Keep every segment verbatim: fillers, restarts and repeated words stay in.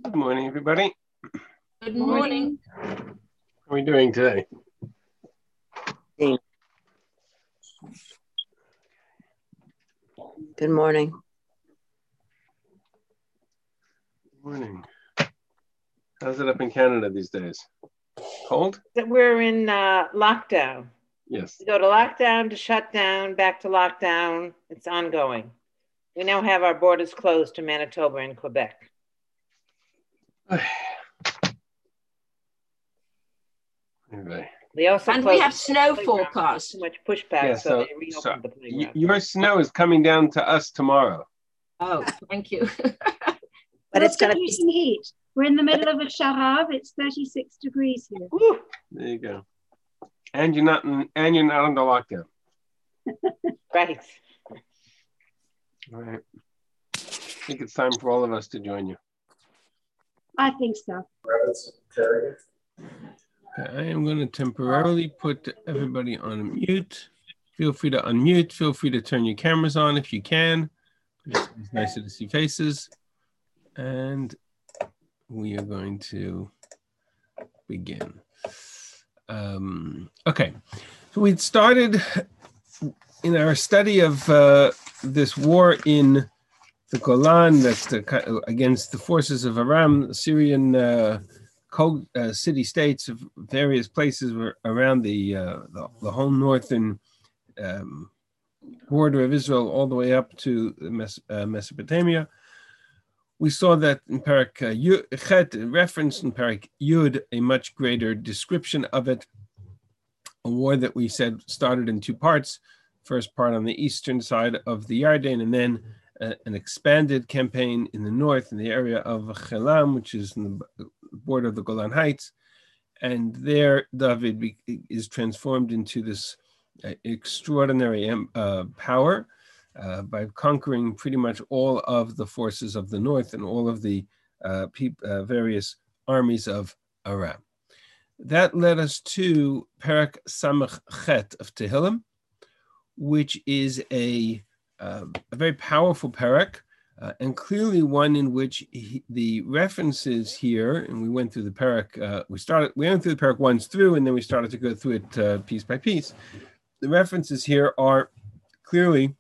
Good morning, everybody. Good morning. How are we doing today? Good morning. Good morning. How's it up in Canada these days? Cold? We're in uh, lockdown. Yes. We go to lockdown, to shut down, back to lockdown. It's ongoing. We now have our borders closed to Manitoba and Quebec. Anyway. They also and we have snow forecast. Too much pushback, Yeah, so, so, they reopened so the playground. your snow is coming down to us tomorrow. Oh, thank you. But Well, it's going to getting be some heat. We're in the middle of a sharav. It's thirty-six degrees here. Woo. There you go. And you're not in, and you're not under lockdown. Right. All right. I think it's time for all of us to join you. I think so. Okay, I am going to temporarily put everybody on mute. Feel free to unmute. Feel free to turn your cameras on if you can. It's nicer to see faces. And we are going to begin. Um, okay, so we started in our study of uh, this war in the Golan, that's the, against the forces of Aram, the Syrian uh, co- uh, city-states of various places around the, uh, the, the whole northern um, border of Israel, all the way up to Mes- uh, Mesopotamia. We saw that in Parak uh, Yud, Chet, referenced in Parak Yud, a much greater description of it, a war that we said started in two parts. First part on the eastern side of the Yarden, and then uh, an expanded campaign in the north in the area of Chelam, which is in the border of the Golan Heights. And there David be, is transformed into this uh, extraordinary uh, power uh, by conquering pretty much all of the forces of the north and all of the uh, peop, uh, various armies of Aram. That led us to Parak Samach Chet of Tehillim, which is a, uh, a very powerful parak, uh, and clearly one in which he, the references here, and we went through the parak, uh, we started, we went through the parak once through, and then we started to go through it uh, piece by piece. The references here are clearly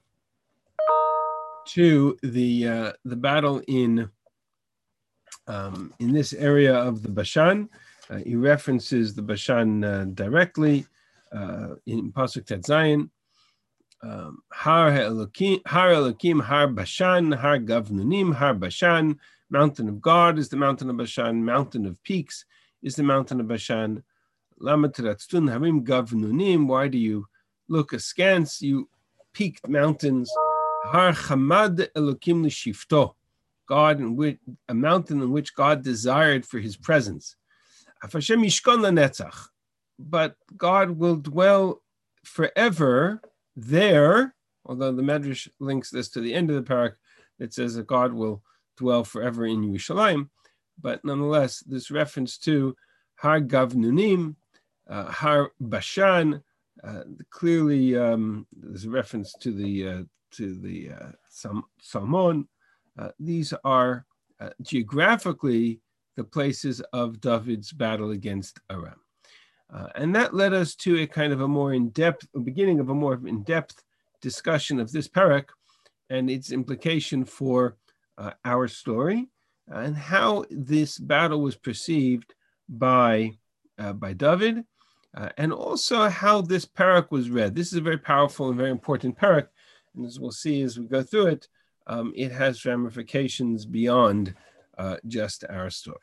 to the uh, the battle in um, in this area of the Bashan. Uh, he references the Bashan uh, directly uh, in Pasuk Tet Zayin. Um, Har Elokim, Har Elokim, Har Bashan, Har Gavnunim, Har Bashan. Mountain of God is the mountain of Bashan. Mountain of peaks is the mountain of Bashan. Lama teratztun harim Gavnunim. Why do you look askance, you peaked mountains? Har Chamad Elokim l'shifto. God, in which, a mountain in which God desired for His presence. Afashem yishkon lanetzach. But God will dwell forever there, although the Medrash links this to the end of the parak that says that God will dwell forever in Yerushalayim, but nonetheless, this reference to Har Gavnunim, uh, Har Bashan, uh, clearly um, there's a reference to the uh, to the uh, Sam- Salmon. Uh, these are uh, geographically the places of David's battle against Aram. Uh, and that led us to a kind of a more in-depth, a beginning of a more in-depth discussion of this parak and its implication for uh, our story uh, and how this battle was perceived by, uh, by David, uh, and also how this parak was read. This is a very powerful and very important parak, and as we'll see as we go through it, um, it has ramifications beyond uh, just our story.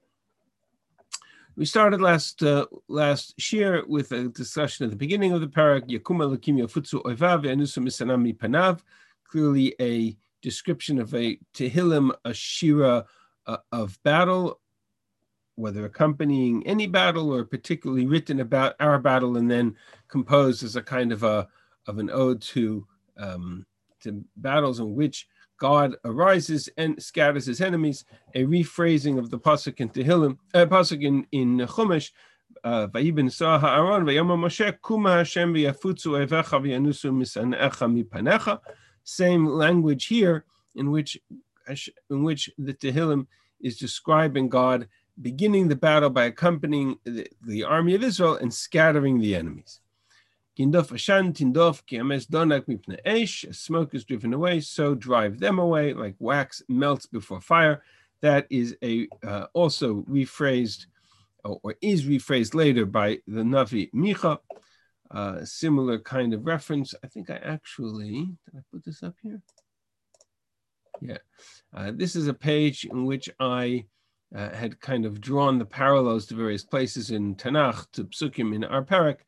We started last uh, last year with a discussion at the beginning of the parak, Yakum Elokim Yafutzu Oivav Ve'anusu Misanam Mipanav, clearly a description of a Tehillim, a shira uh, of battle, whether accompanying any battle or particularly written about our battle and then composed as a kind of a of an ode to um, to battles in which God arises and scatters his enemies, a rephrasing of the pasuk in Tehillim, uh, pasuk in, in Chumash, Vayibin Sa Ha'aron, Vayama Moshe, Kuma Hashem v'yafutzu evecha v'yanusu misanecha mipanecha. Same language here, in which in which the Tehillim is describing God beginning the battle by accompanying the, the army of Israel and scattering the enemies. Kindof ashan tindof ki ames donak mipnei eish, as smoke is driven away, so drive them away, like wax melts before fire. That is a uh, also rephrased, or, or is rephrased later by the Navi Micha. Uh, similar kind of reference. I think I actually, did I put this up here? Yeah. Uh, this is a page in which I uh, had kind of drawn the parallels to various places in Tanakh, to Psukim in our parak.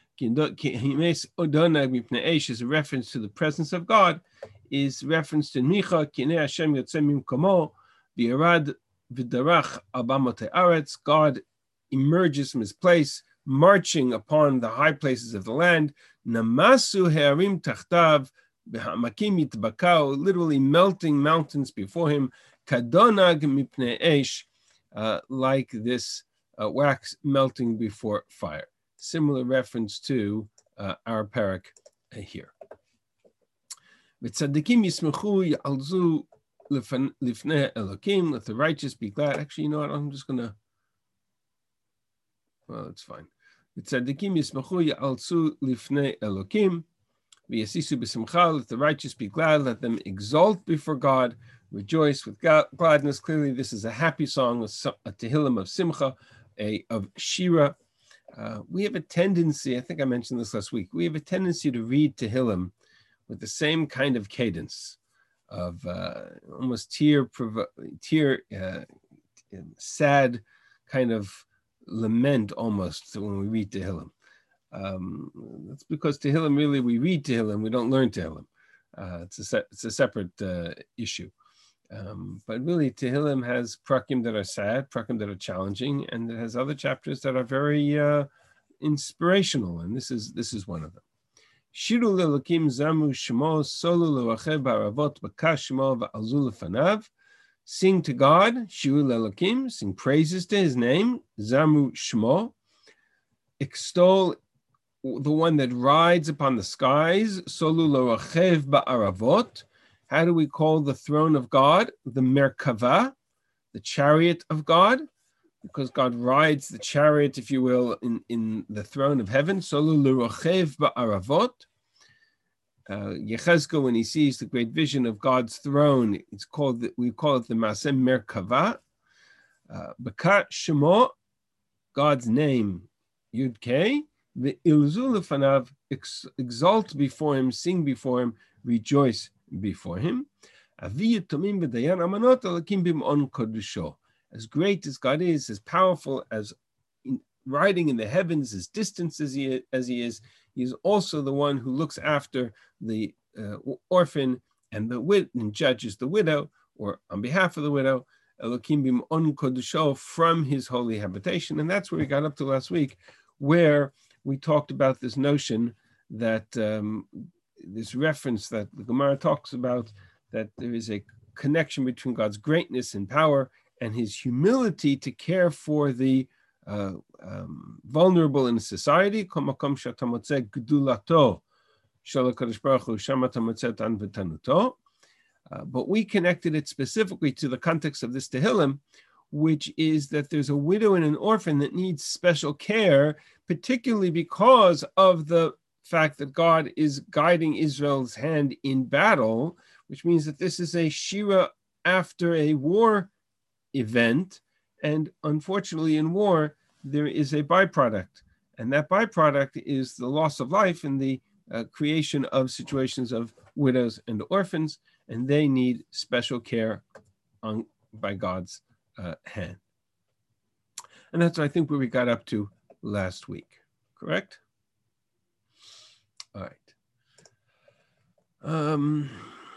Is a reference to the presence of God, is referenced in Micha, Kinei Hashem yotzeh mimkomo, v'yarad v'darach al bamotei aretz. God emerges from his place, marching upon the high places of the land. Namasu he'arim tachtav, v'ha'amakim yitbakau, literally melting mountains before him. Kadonag mipnei eish, uh, like this uh, wax melting before fire. Similar reference to uh, our parak uh, here. V'tzadikim yismechu ya'alzu lifnei Elokim, let the righteous be glad. Actually, you know what? I'm just gonna. Well, it's fine. V'tzadikim yismechu ya'alzu lifnei Elokim, v'yasisu b'simcha, let the righteous be glad. Let them exalt before God, rejoice with gladness. Clearly, this is a happy song, a, a tehillim of simcha, a of shira. Uh, we have a tendency, I think I mentioned this last week, we have a tendency to read Tehillim with the same kind of cadence of uh, almost tear, tear uh, sad kind of lament almost when we read Tehillim. Um, that's because Tehillim, really, we read Tehillim, we don't learn Tehillim. Uh, it's, a se it's a separate uh, issue. Um, but really, Tehillim has prakim that are sad, prakim that are challenging, and it has other chapters that are very uh, inspirational, and this is this is one of them. Shiru le'Elokim zamu shemo solu le'Rachev ba'aravot b'kash shemo v'alzu lefanav. Sing to God, Shiru le'Elokim, sing praises to his name, zamu shemo. Extol the one that rides upon the skies, solu le'Rachev ba'aravot. How do we call the throne of God? The Merkava, the chariot of God, because God rides the chariot, if you will, in, in the throne of heaven. Solu l'rochev ba'aravot. Uh, Yechezkel, when he sees the great vision of God's throne, it's called the, we call it the Maaseh Merkava. B'ka Shemo, God's name, Yud Kei, the Ilzu lefanav, exalt before him, sing before him, rejoice before him. As great as God is, as powerful, as in, riding in the heavens, as distant as he, as he is, he is also the one who looks after the uh, orphan and the wid and judges the widow, or on behalf of the widow, Elokim b'm'on kodusho, from his holy habitation. And that's where we got up to last week, where we talked about this notion that um, this reference that the Gemara talks about, that there is a connection between God's greatness and power and his humility to care for the uh, um, vulnerable in society. Uh, but we connected it specifically to the context of this Tehillim, which is that there's a widow and an orphan that needs special care, particularly because of the fact that God is guiding Israel's hand in battle, which means that this is a shira after a war event. And unfortunately, in war, there is a byproduct. And that byproduct is the loss of life and the uh, creation of situations of widows and orphans, and they need special care on, by God's uh, hand. And that's, I think, where we got up to last week, correct? All right. Um,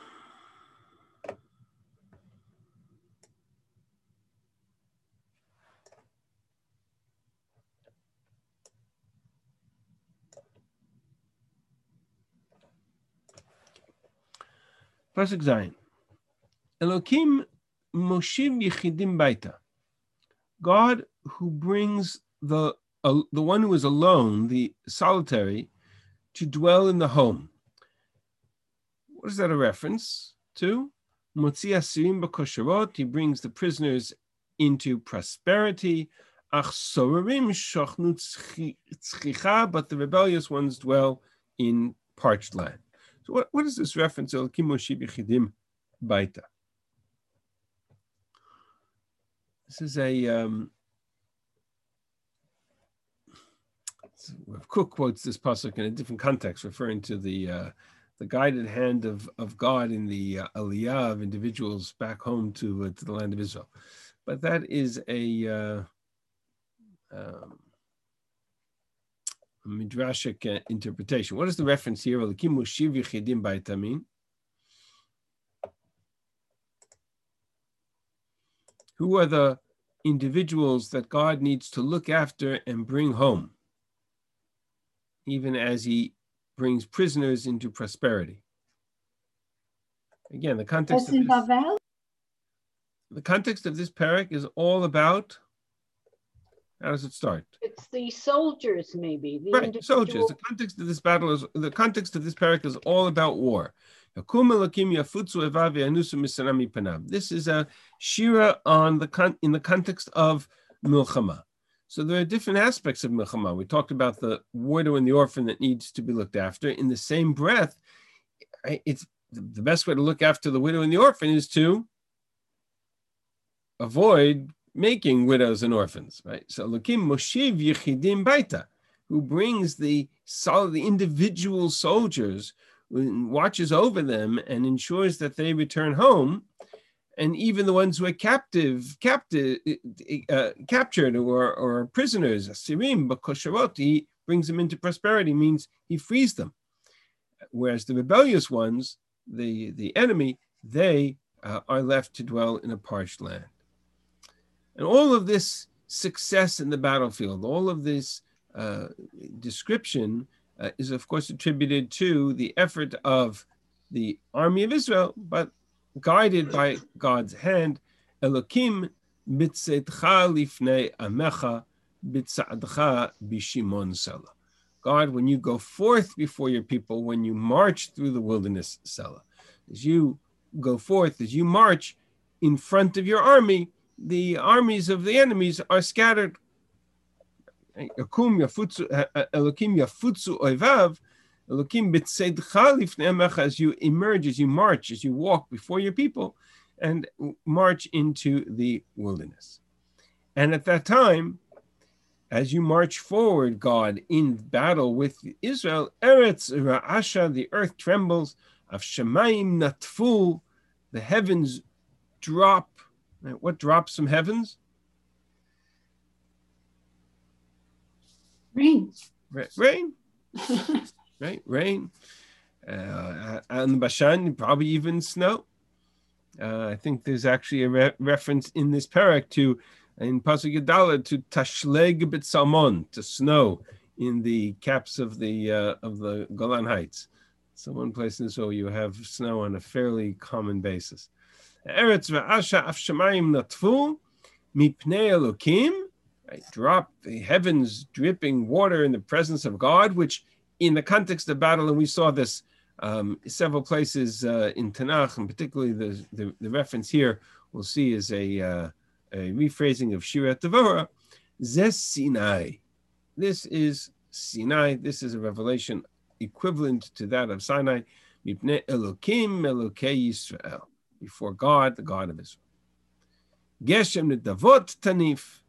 Pasuk Zayin. Elokim moshiv yichidim baita. God who brings the uh, the one who is alone, the solitary, to dwell in the home. What is that a reference to? Motzi asirim b'kosherot. He brings the prisoners into prosperity. Ach sorerim shochnu tzchicha, but the rebellious ones dwell in parched land. So what, what is this reference? Elokim Moshiv Yechidim Baita. This is a, um, Cook quotes this pasuk in a different context, referring to the uh, the guided hand of, of God in the uh, aliyah of individuals back home to, uh, to the land of Israel. But that is a uh, um, midrashic uh, interpretation. What is the reference here? Elokim Moshiv Yechidim Baita mean? Who are the individuals that God needs to look after and bring home, even as he brings prisoners into prosperity? Again, the context of this, the context of this parak is all about, how does it start? It's the soldiers, maybe. The right, individual... soldiers. The context of this battle is, the context of this parak is all about war. This is a shira on the con- in the context of milchama. So there are different aspects of milchama. We talked about the widow and the orphan that needs to be looked after. In the same breath, it's the best way to look after the widow and the orphan is to avoid making widows and orphans, right? So Elokim Moshiv Yechidim Baita, who brings the solid, the individual soldiers, watches over them and ensures that they return home, and even the ones who are captive, captive, uh, captured or, or prisoners, Asirim, Bakosharot, he brings them into prosperity, means he frees them. Whereas the rebellious ones, the, the enemy, they uh, are left to dwell in a parched land. And all of this success in the battlefield, all of this uh, description uh, is of course attributed to the effort of the army of Israel, but guided by God's hand. Elokim bitzetcha lifnei amecha bitzadcha bishimon Selah. God, when you go forth before your people, when you march through the wilderness, Selah, as you go forth, as you march in front of your army, the armies of the enemies are scattered. Elokim yafutzu oivav, Elokim b'tzedcha lifnei amecha, as you emerge, as you march, as you walk before your people, and march into the wilderness. And at that time, as you march forward, God, in battle with Israel, Eretz Ra'asha, the earth trembles, Av Shemayim Natfu, the heavens drop. What drops from heavens? Rain. Rain. Right, rain. Uh, and Bashan, probably even snow. Uh, I think there's actually a re- reference in this parak to, in Pasuk Yadalad, to Tashleg b'Salmon, to snow in the caps of the uh, of the Golan Heights. So one place in Israel you have snow on a fairly common basis. Eretz v'asha af shemayim natfu mipnei Elokim, right? Drop the heavens, dripping water in the presence of God, which in the context of battle, and we saw this um, several places uh, in Tanakh, and particularly the, the, the reference here we'll see is a, uh, a rephrasing of Shira Tavora, Zes Sinai. This is Sinai. This is a revelation equivalent to that of Sinai. Mipnei Elokim Elokei Yisrael, before God, the God of Israel. Geshem Nedavot Tanif,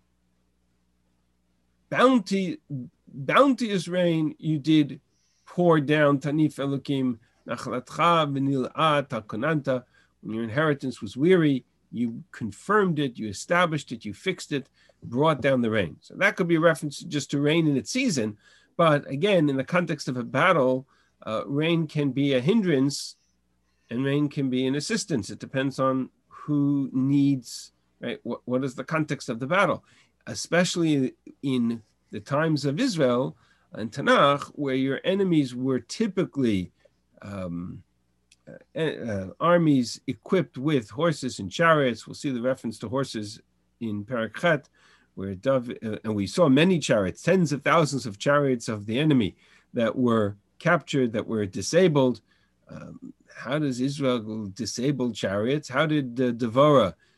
bounty, bounteous rain you did pour down. Tanif Elokim Nachalatcha V'nil'ah Takonanta. When your inheritance was weary, you confirmed it, you established it, you fixed it, brought down the rain. So that could be a reference just to rain in its season. But again, in the context of a battle, uh, rain can be a hindrance and rain can be an assistance. It depends on who needs, right? What, what is the context of the battle? Especially in the times of Israel and Tanakh, where your enemies were typically um, uh, uh, armies equipped with horses and chariots. We'll see the reference to horses in Parak Chet, where Dov, uh, and we saw many chariots, tens of thousands of chariots of the enemy that were captured, that were disabled. Um, how does Israel disable chariots? How did uh, Devorah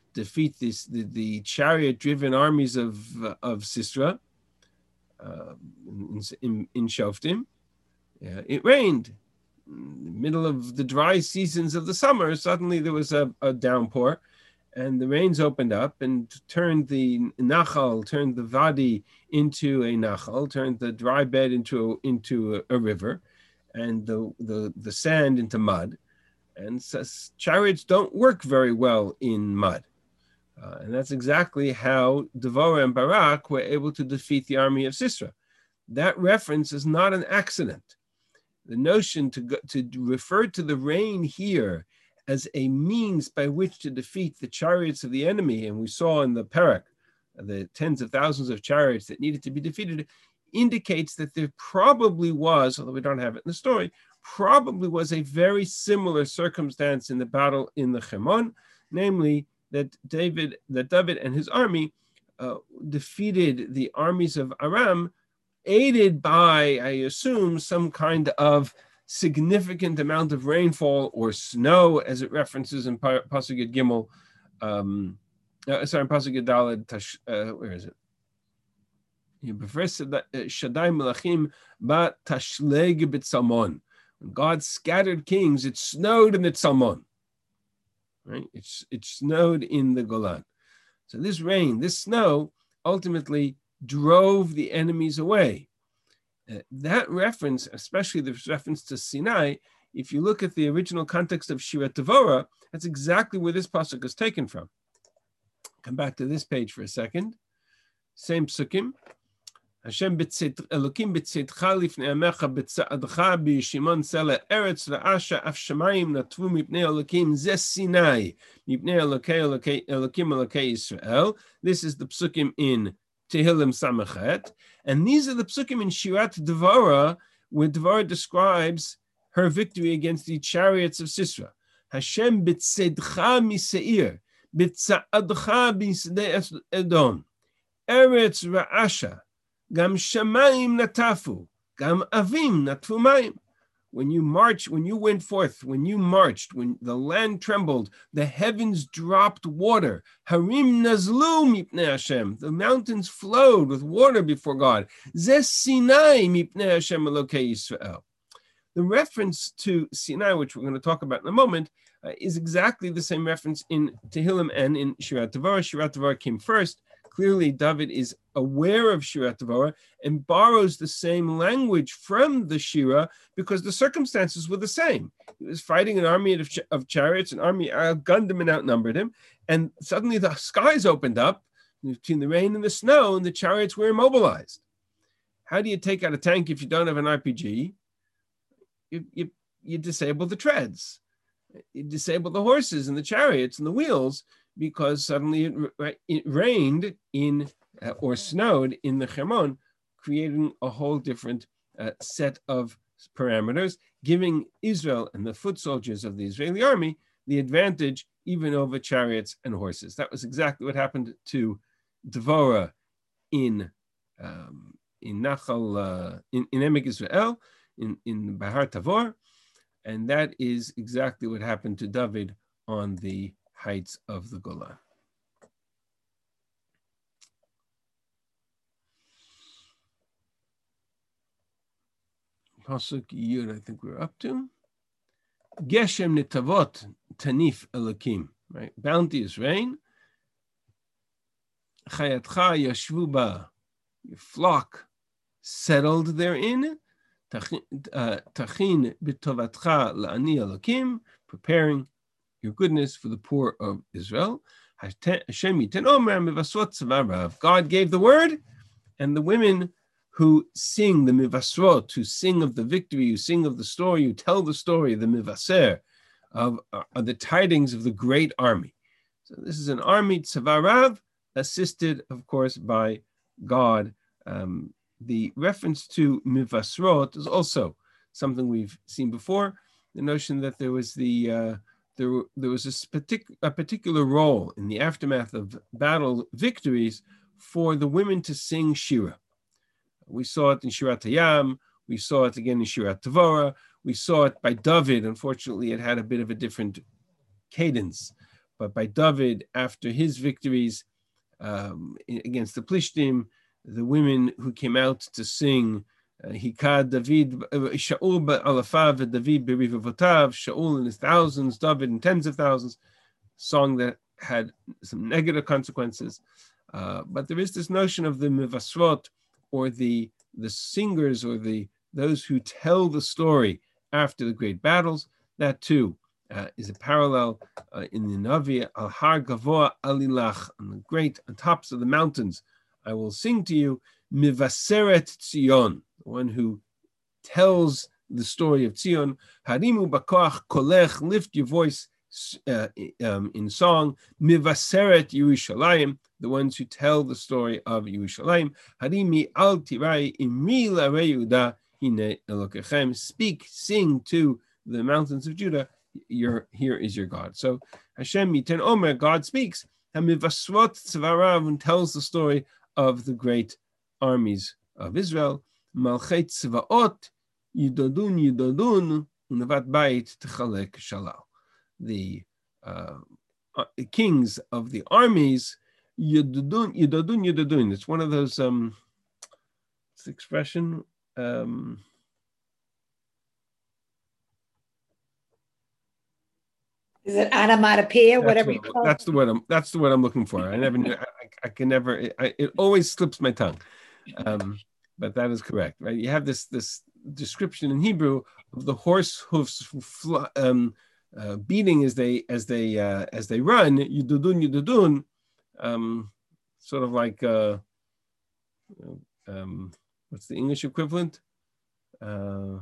defeat this, the, the chariot-driven armies of, uh, of Sisera uh, in, in, in Shoftim. Uh, it rained. In the middle of the dry seasons of the summer, suddenly there was a, a downpour, and the rains opened up and turned the Nachal, turned the Vadi into a Nachal, turned the dry bed into a, into a, a river, and the, the, the sand into mud. And so chariots don't work very well in mud. Uh, and that's exactly how Devorah and Barak were able to defeat the army of Sisera. That reference is not an accident. The notion to, go, to refer to the rain here as a means by which to defeat the chariots of the enemy, and we saw in the Parak, the tens of thousands of chariots that needed to be defeated, indicates that there probably was, although we don't have it in the story, probably was a very similar circumstance in the battle in the Chemon, namely that David, that David and his army uh, defeated the armies of Aram, aided by, I assume, some kind of significant amount of rainfall or snow, as it references in Pasuk Yud Gimel. Um, uh, sorry, in Pasuk Yud Daled, Tash, uh, where is it? Shaddai Melachim ba tashleg b'tzalmon. When God scattered kings, it snowed in the Tzalmon. Right? It's it snowed in the Golan. So this rain, this snow, ultimately drove the enemies away. Uh, that reference, especially the reference to Sinai, if you look at the original context of Shirat Devorah, that's exactly where this pasuk is taken from. Come back to this page for a second. Same psukim. Hashem Elokim b'tzedcha lifnei amecha b'tzadcha b'yishimon sela eretz ra'asha af shamayim natvu mipnei Elokim ze Sinai mipnei Elokei Elokim Elokei Yisrael. This is the psukim in Tehillim Samachet, and these are the psukim in Shirat Devorah, where Devorah describes her victory against the chariots of Sisera. Hashem b'tzedcha miseir b'tzadcha b'sdei Edom eretz ra'asha Gam shamayim natafu, gam avim natfu mayim. When you march, when you went forth, when you marched, when the land trembled, the heavens dropped water. Harim nazlu mipnei Hashem. The mountains flowed with water before God. Zeh Sinai mipnei Hashem Elokei Yisrael. The reference to Sinai, which we're going to talk about in a moment, uh, is exactly the same reference in Tehillim and in Shirat Devorah. Shirat Devorah came first. Clearly, David is aware of Shirat Devorah and borrows the same language from the Shira because the circumstances were the same. He was fighting an army of, ch- of chariots, an army outgunned him and outnumbered him, and suddenly the skies opened up between the rain and the snow, and the chariots were immobilized. How do you take out a tank if you don't have an R P G? You, you, you disable the treads. You disable the horses and the chariots and the wheels, because suddenly it, it rained in uh, or snowed in the Chemon, creating a whole different uh, set of parameters, giving Israel and the foot soldiers of the Israeli army the advantage even over chariots and horses. That was exactly what happened to Devorah in um, in Nachal, uh, in, in Emek Israel, in, in Bahar Tavor, and that is exactly what happened to David on the heights of the Golan. Pasuk Yud, I think we're up to. Geshem netavot tanif Elokim, right? Bounteous rain. Chayatcha yashvu ba, your flock settled therein. Tachin b'tovatcha la'ani Elokim, preparing your goodness for the poor of Israel. God gave the word, and the women who sing the mivasrot, who sing of the victory, who sing of the story, who tell the story, the mivaser, of, uh, of the tidings of the great army. So this is an army, tzavarav, assisted, of course, by God. Um, the reference to mivasrot is also something we've seen before, the notion that there was the uh, There, there was a, partic- a particular role in the aftermath of battle victories for the women to sing Shira. We saw it in Shirat Hayam. We saw it again in Shirat Devorah. We saw it by David. Unfortunately, it had a bit of a different cadence. but by David after his victories um, against the Plishtim, the women who came out to sing Hikad David, Shaul Alafav, David Berivavotav, Shaul in his thousands, David in tens of thousands, song that had some negative consequences. Uh, but there is this notion of the Mivasrot, or the the singers, or the those who tell the story after the great battles. That too uh, is a parallel uh, in the Navi, Al Har Gavoa Alilach, on the great on tops of the mountains, I will sing to you, Mivaseret Tzion, the one who tells the story of Tzion. Harimu Bakoach Kolech, lift your voice uh, um, in song. Mivaseret Yerushalayim, the ones who tell the story of Yerushalayim. Harimi al tirai imri l'arei Yehuda hine Elokechem. Speak, sing to the mountains of Judah. Your, here is your God. So Hashem Yiten Omer, God speaks. Hamivasrot tzvarav, and tells the story of the great armies of Israel. Malchet tzvaot yidodun yidodun unavat bayit tchalek shalal. The uh, kings of the armies, yidodun yidodun yidodun. It's one of those um, it's the expression. Um, Is it onomatopoeia, whatever you what, call that's it? the word I'm that's the word I'm looking for. I never knew, I, I can never it, I, it always slips my tongue. Um, but that is correct, right? You have this this description in Hebrew of the horse hoofs um, uh, beating as they as they uh, as they run. Yududun yududun, um, sort of like uh, um, what's the English equivalent? Uh,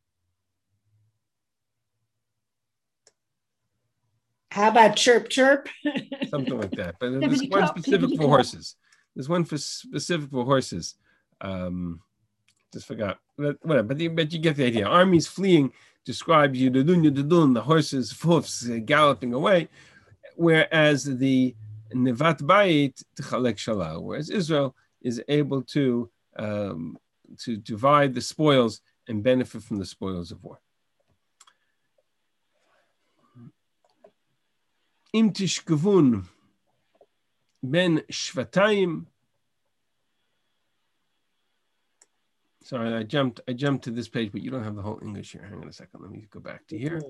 How about chirp chirp? Something like that. But there's one specific for horses. There's one for specific for horses. Um, just forgot. Whatever. But, but you get the idea. Armies fleeing describes yududun yududun, the horses' hoofs galloping away, whereas the nevat bayit t'chalek shalal, whereas Israel is able to um, to divide the spoils and benefit from the spoils of war. Im tishkavun ben shvatayim. Sorry, I jumped. I jumped to this page, but you don't have the whole English here. Hang on a second. Let me go back to here.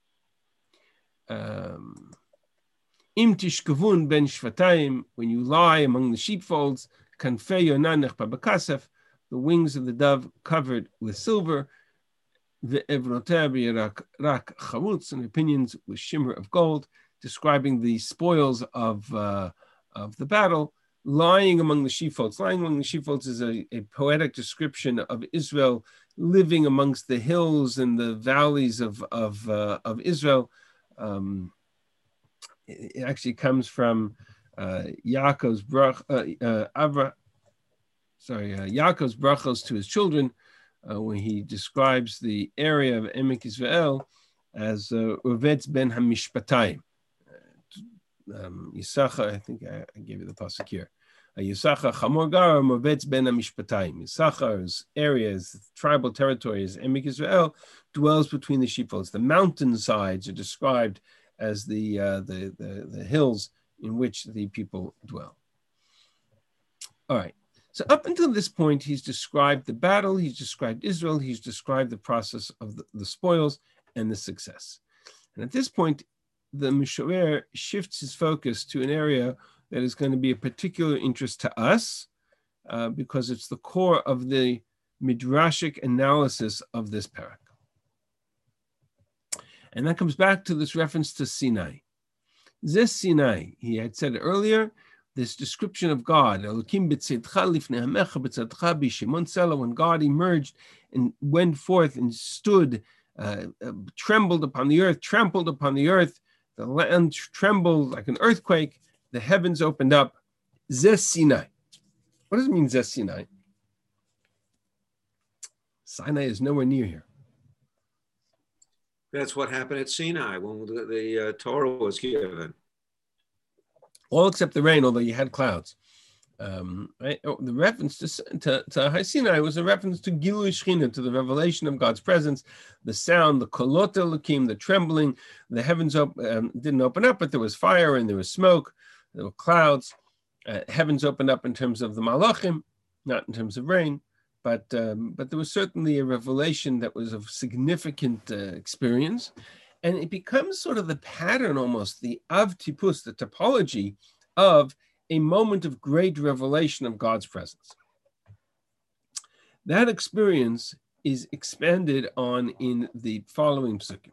Um, Im tishkavun ben shvatayim. When you lie among the sheepfolds, kanfei yonanech babakasef, the wings of the dove covered with silver. The evroter rak rak charutz, and opinions with shimmer of gold, describing the spoils of uh, of the battle. Lying among the sheepfolds. Lying among the sheepfolds is a, a poetic description of Israel living amongst the hills and the valleys of of, uh, of Israel. Um, it, it actually comes from uh, Yaakov's brach, uh, uh, Avra, sorry, uh, Yaakov's brachos to his children uh, when he describes the area of Emek Israel as uh, Uvetz ben Hamishpatayim. Um, Yisachar, I think I, I gave you the pasuk here. Yisachar Chamor Gar Movetz ben Hamishpatayim. Yisachar's areas, tribal territories, Emek Israel dwells between the sheepfolds. The mountain sides are described as the, uh, the the the hills in which the people dwell. All right. So up until this point, he's described the battle. He's described Israel. He's described the process of the, the spoils and the success. And at this point, the Mishorer shifts his focus to an area that is going to be a particular interest to us uh, because it's the core of the midrashic analysis of this parak. And that comes back to this reference to Sinai. This Sinai, he had said earlier, this description of God, when God emerged and went forth and stood, uh, uh, trembled upon the earth, trampled upon the earth, the land trembled like an earthquake. The heavens opened up. Zeh Sinai. What does it mean, Zeh Sinai? Sinai is nowhere near here. That's what happened at Sinai when the, the uh, Torah was given. All except the rain, although you had clouds. Um, right? Oh, the reference to, to, to Har Sinai was a reference to Gilui Shechina, to the revelation of God's presence, the sound, the kolot elokim, the trembling, the heavens op- um, didn't open up, but there was fire and there was smoke, there were clouds. Uh, heavens opened up in terms of the malachim, not in terms of rain, but um, but there was certainly a revelation that was of significant uh, experience. And it becomes sort of the pattern almost, the av tipus, the topology of a moment of great revelation of God's presence. That experience is expanded on in the following psukim.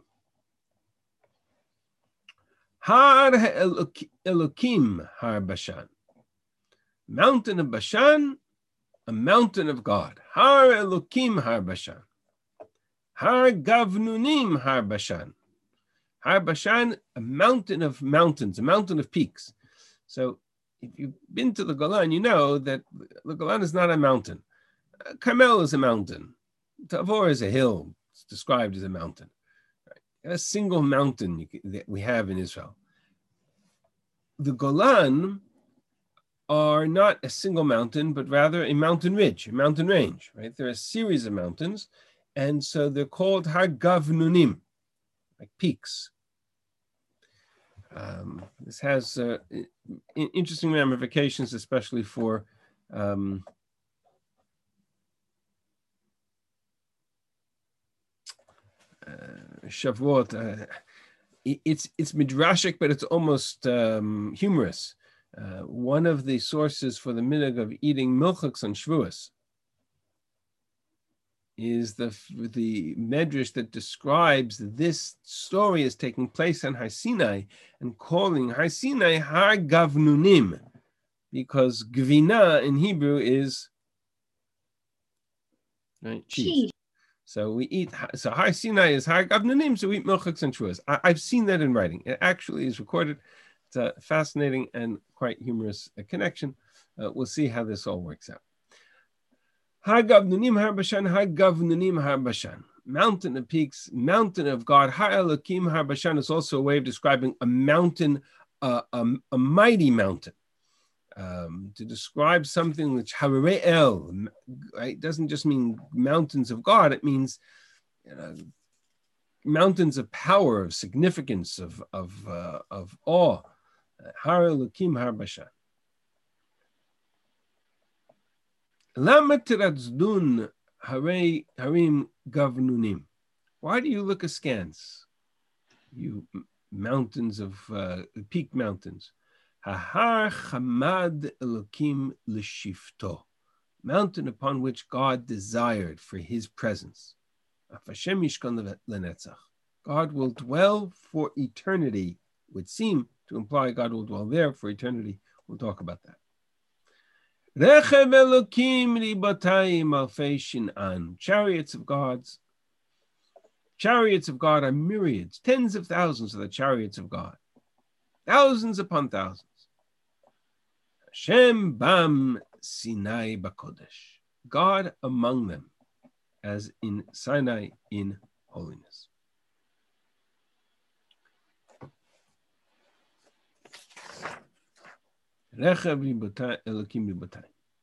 Har Elokim Har Bashan. Mountain of Bashan, a mountain of God. Har Elokim Har Bashan. Har Gavnunim Har Bashan. Har Bashan, a mountain of mountains, a mountain of peaks. So if you've been to the Golan, you know that the Golan is not a mountain. Carmel is a mountain. Tavor is a hill. It's described as a mountain. Right? A single mountain you can, that we have in Israel. The Golan are not a single mountain, but rather a mountain ridge, a mountain range. Right? They're a series of mountains, and so they're called Har Gavnunim, like peaks. Um, this has uh, interesting ramifications, especially for um, uh, Shavuot. Uh, it's it's midrashic, but it's almost um, humorous. Uh, one of the sources for the minhag of eating milchuks on Shavuos is the the medrash that describes this story as taking place on Har Sinai and calling Har Sinai Har Gavnunim, because gvina in Hebrew is right, cheese. cheese. So we eat, so Har Sinai is Har Gavnunim, so we eat milchuks and Shavuos. I've seen that in writing. It actually is recorded. It's a fascinating and quite humorous connection. Uh, we'll see how this all works out. Har Gavnunim Har Bashan, Har Gavnunim Har Bashan. Mountain of peaks, mountain of God. Har Elokim Har Bashan is also a way of describing a mountain, uh, a, a mighty mountain. Um, to describe something which Harei El, right, doesn't just mean mountains of God, it means you know, mountains of power, of significance, of, of, uh, of awe. Har Elokim Har Bashan. Lama tirazdun harim gavnunim. Why do you look askance, you mountains of uh, peak mountains? Hahar chamad elokim l'shifto, mountain upon which God desired for His presence. Hashem yishkon lenetzach. God will dwell for eternity. Would seem to imply God will dwell there for eternity. We'll talk about that. Rechev elokim ribatayim alfei shin'an. Chariots of God's. Chariots of God are myriads, tens of thousands of the chariots of God. Thousands upon thousands. Hashem bam Sinai bakodesh. God among them, as in Sinai in holiness. Rechev ribatayim elokim ribatayim.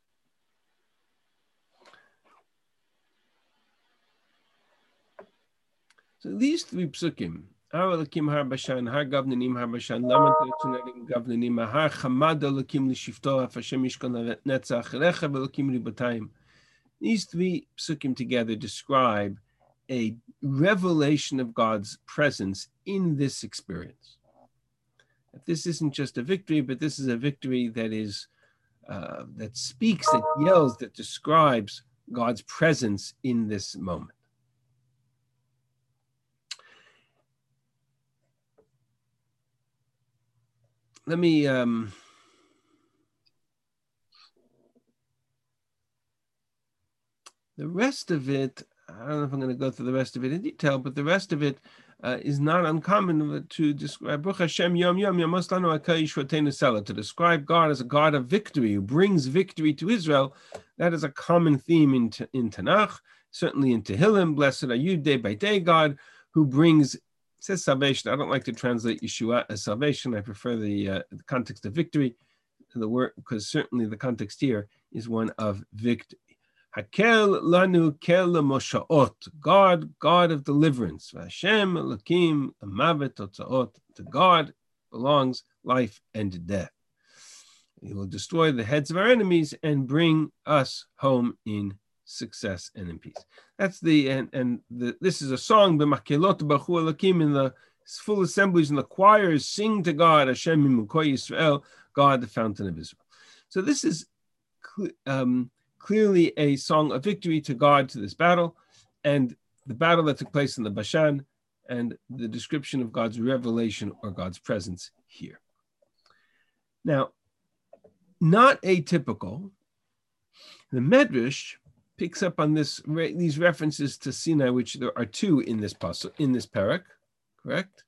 So these three psukim, Har Elokim Har Bashan, Har Gavnunim Har Bashan, Lama Tirazunim Gavnunim, Har Chamad Elokim L'Shifto, Hashem Yishkon Netzach, Rechev Elokim Ribatayim. These three psukim together describe a revelation of God's presence in this experience. This isn't just a victory, but this is a victory that is uh, that speaks, that yells, that describes God's presence in this moment. Let me um, the rest of it, I don't know if I'm going to go through the rest of it in detail, but the rest of it uh, is not uncommon to describe Baruch Hashem Yom Yom Yamos Lanu HaKadosh V'Teinu Sela, to describe God as a God of victory who brings victory to Israel. That is a common theme in, in Tanakh, certainly in Tehillim. Blessed are you day by day, God, who brings. It says salvation. I don't like to translate Yeshua as salvation. I prefer the, uh, the context of victory. the word, because certainly the context here is one of victory. Hakel lanu kel moshaot, God, God of deliverance. Hashem Elokim amavet totzaot. To God belongs life and death. He will destroy the heads of our enemies and bring us home in success and in peace. That's the and and the, this is a song b'makelot b'chu Elokim, in the full assemblies and the choirs sing to God, Hashem Imukoi Yisrael, God, the fountain of Israel. So this is um, clearly a song of victory to God to this battle, and the battle that took place in the Bashan, and the description of God's revelation or God's presence here. Now, not atypical, the Medrash picks up on this these references to Sinai, which there are two in this pasuk, in this parak. Correct?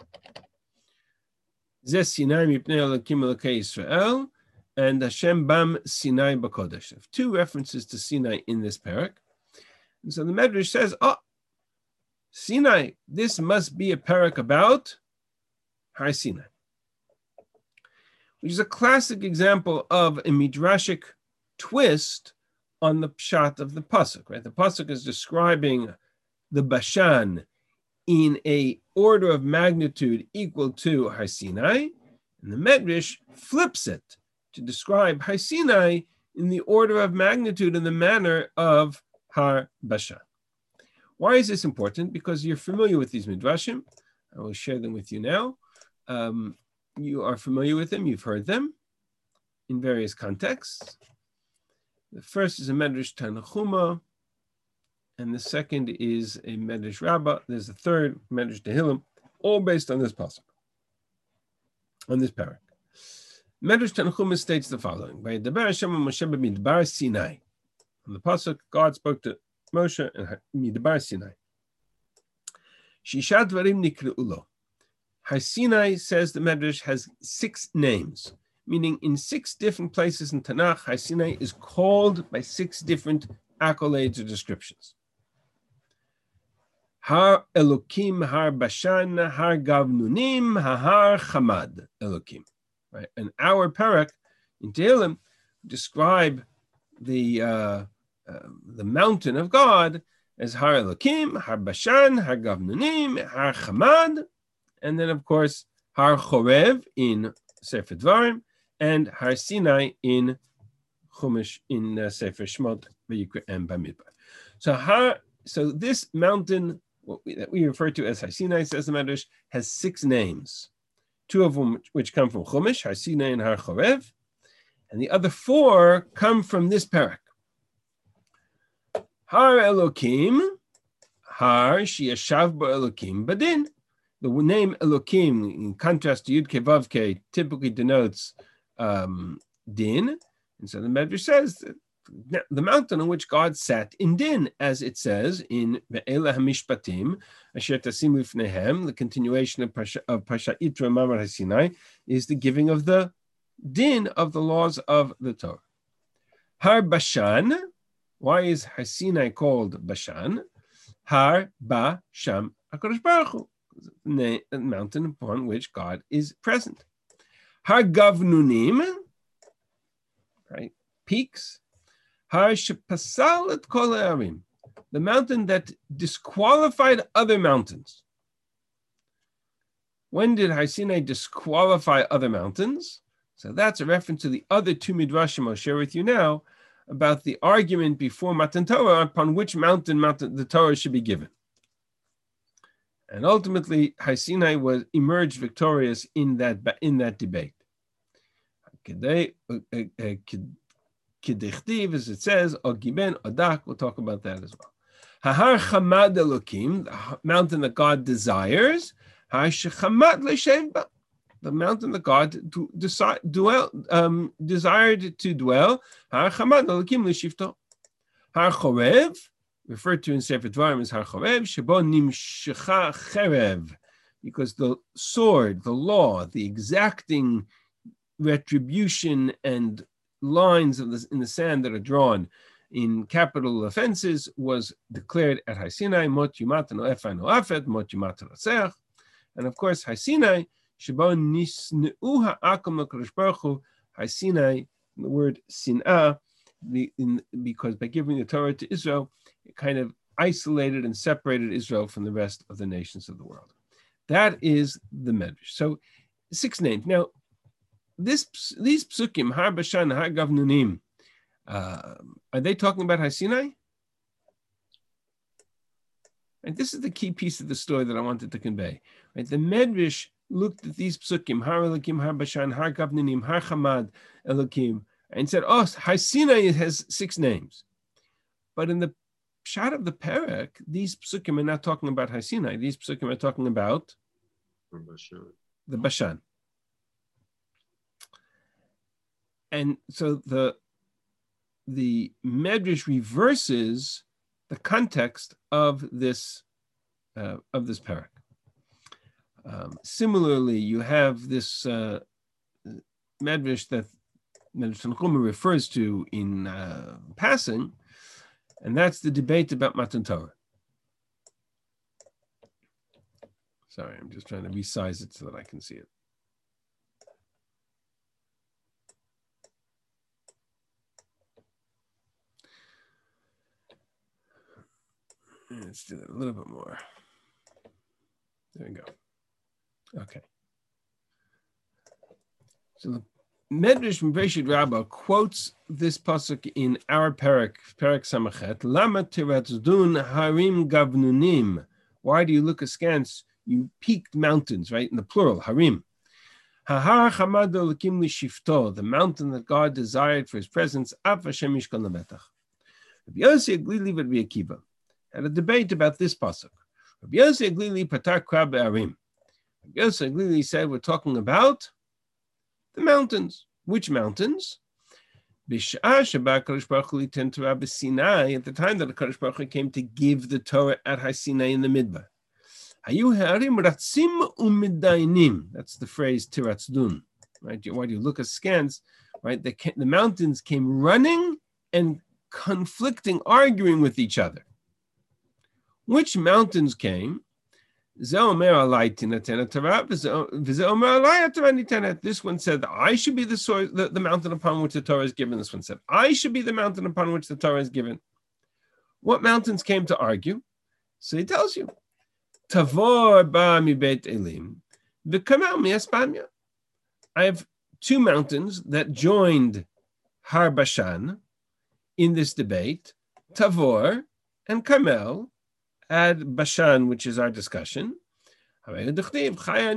Zeh Sinai mipnei Elokim Elokei Yisrael, and Hashem bam Sinai b'kodesh. Two references to Sinai in this parak. And so the Medrash says, oh, Sinai, this must be a parak about Har Sinai, which is a classic example of a midrashic twist on the pshat of the pasuk. Right? The pasuk is describing the Bashan in a order of magnitude equal to Har Sinai, and the Medrash flips it to describe Har Sinai in the order of magnitude in the manner of Har Bashan. Why is this important? Because you're familiar with these midrashim. I will share them with you now. Um, you are familiar with them. You've heard them in various contexts. The first is a Medrash Tanachuma, and the second is a Medrash Rabbah. There's a third, Medrash Tehillim, all based on this pasuk, on this parak. Medrash Tanchuma states the following: By Debar Hashem Moshe b'Midbar Sinai. On the pasuk, God spoke to Moshe and Midbar Sinai. Shisha dvarim nikre'u lo. Har Sinai, says the Medrash, has six names, meaning in six different places in Tanakh, Har Sinai is called by six different accolades or descriptions. Har Elokim, Har Bashan, Har Gavnunim, Har Chamad Elokim. Right, and our parak in Tehillim describe the uh, uh, the mountain of God as Har Elokim, Har Bashan, Har Gavnunim, Har Chamad, and then of course Har Chorev in Sefer Dvarim and Har Sinai in Chumash in uh, Sefer Shemot Vayikra and Bamidbar. So Har, so this mountain, what we, that we refer to as Har Sinai, says the Medrash, has six names. Two of them which come from Chumash, Har Sinai and Har Chorev, and the other four come from this parak. Har Elokim, Har Sheyashav Bo Elokim Badin. The name Elokim, in contrast to Yud Ke Vav Ke, typically denotes um, din, and so the Medrash says that the mountain on which God sat in din, as it says in Ve'ela HaMishpatim, Asher Tasim Lifnehem, the continuation of Pasha, of Pasha Yitro Mamar HaSinai, is the giving of the din of the laws of the Torah. Har Bashan, why is Har Sinai called Bashan? Har Ba Sham HaKadosh Baruch Hu, the mountain upon which God is present. Har Gavnunim, right, peaks. Har Shepasal et Kol Ha'arim, the mountain that disqualified other mountains. When did Har Sinai disqualify other mountains? So that's a reference to the other two midrashim I'll share with you now about the argument before Matan Torah upon which mountain, mountain the Torah should be given. And ultimately, Har Sinai was emerged victorious in that in that debate. Kedichtiv, as it says, Ogiben Odak, we'll talk about that as well. Hahar Chamad Elokim, the mountain that God desires. Har Shechamad Le'Shevba, the mountain that God to decide, dwell, um, desired to dwell. Har Chamad Elokim Le'Shivto. Har Chorev, referred to in Sefer Dvarim as Har Chorev, Shebo Nimshecha Cherev, because the sword, the law, the exacting retribution and lines of the, in the sand that are drawn in capital offenses was declared at Har Sinai, Mot Yumat no Efa no Afet, Mot Yumat Ratzech. And of course, Har Sinai, Shebo Nisneu Ha'akom LaKadosh Baruch Hu, Har Sinai, the word sin'ah, the, in, because by giving the Torah to Israel, it kind of isolated and separated Israel from the rest of the nations of the world. That is the Medrash. So six names. Now, this these psukim, Har Bashan, Har Gavnunim, uh, are they talking about Har Sinai? And this is the key piece of the story that I wanted to convey. Right? The Medrash looked at these psukim, Har Elokim, Har Bashan, Har Gavnunim, Har Chamad Elokim, and said, oh, Har Sinai has six names. But in the shot of the Perek, these psukim are not talking about Har Sinai. These psukim are talking about the Bashan. And so the, the Medrash reverses the context of this, uh, of this Perek. Um, similarly, you have this uh, Medrash that Medrash Tanchuma refers to in uh, passing, and that's the debate about Matan Torah. Sorry, I'm just trying to resize it so that I can see it. Let's do that a little bit more. There we go. Okay. So the Medrash from Bereshit Rabbah quotes this pasuk in our Perek, Perek Samachet. Lama tirazdun harim gavnunim. Why do you look askance, you peaked mountains, right? In the plural, harim. Hahar chamad elokim lishifto, the mountain that God desired for his presence, af Hashem mishkan lebetach. Rabbi Yossi Aglili Rabbi Akiva had a debate about this pasuk. Rabbi Yossi Aglili patar kra be'arim. Rabbi Yossi Aglili said, we're talking about the mountains. Which mountains? At the time that the Kadosh Baruch Hu came to give the Torah at Har Sinai in the Midbar. That's the phrase tirazdun, right? Why do you look askance, right? The, the mountains came running and conflicting, arguing with each other. Which mountains came? This one said, I should be the, source, the, the mountain upon which the Torah is given. This one said, I should be the mountain upon which the Torah is given. What mountains came to argue? So he tells you, Tavor ba mi beit Elim, v'kamel mi Espanya. I have two mountains that joined Har Bashan in this debate, Tavor and Carmel, add Bashan, which is our discussion. Tavor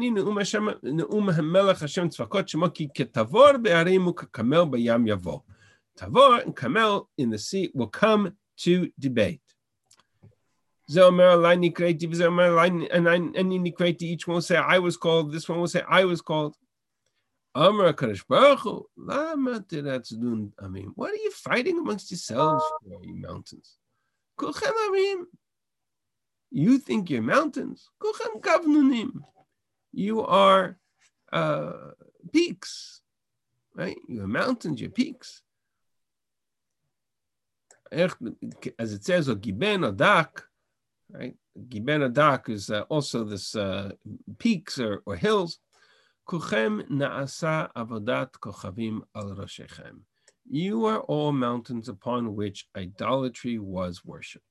and Carmel in the sea will come to debate. Each one will say, I was called. This one will say, I was called. I mean, what are you fighting amongst yourselves for, you mountains? You think you're mountains. You are uh, peaks, right? You're mountains, you're peaks. As it says, or giben or dak, right? Giben or dak is uh, also this uh, peaks or, or hills. Kuchem naasa avodat kochavim al roshechem. You are all mountains upon which idolatry was worshipped.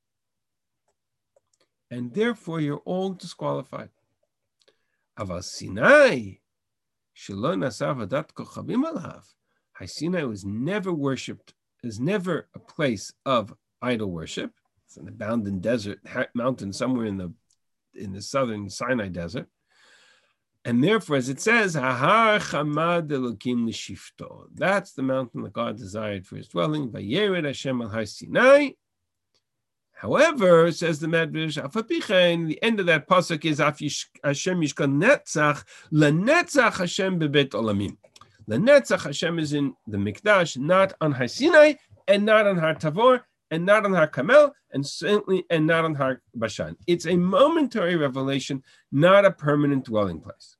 And therefore you're all disqualified. Aval Sinai, shelo nasa avodat kochavim alav. Har Sinai was never worshipped, is never a place of idol worship. It's an abandoned desert mountain somewhere in the in the southern Sinai desert. And therefore, as it says, Hahar chamad elokim l'shifto. That's the mountain that God desired for his dwelling. Vayered Hashem al Har Sinai. However, says the Medrash, the end of that pasuk is Hashem yishkan netzach, lenetzach Hashem bebet olamim. Lenetzach Hashem is in the Mikdash, not on Har Sinai, and not on Har Tavor, and not on Har Carmel, and certainly and not on Har Bashan. It's a momentary revelation, not a permanent dwelling place.